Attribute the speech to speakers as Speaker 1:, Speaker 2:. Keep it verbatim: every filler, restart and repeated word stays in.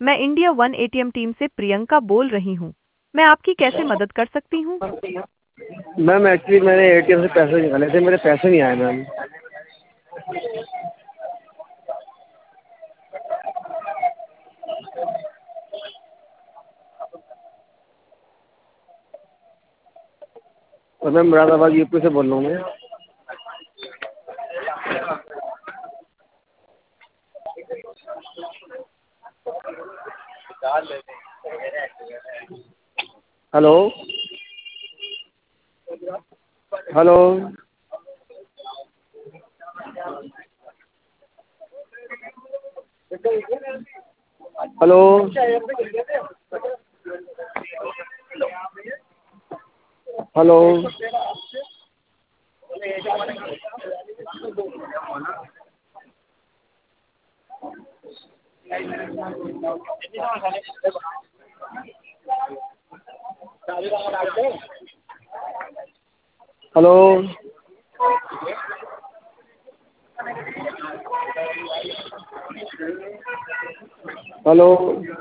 Speaker 1: मैं India one ATM team से प्रियंका बोल रही हूँ। मैं आपकी कैसे मदद कर सकती हूँ?
Speaker 2: मैम एक्चुअली मैंने एटीएम से पैसे निकाले थे, मेरे पैसे नहीं आए मैम। और मैम मुरादाबाद यूपी से बोल रहा हूँ मैं। Hello hello hello hello hello hello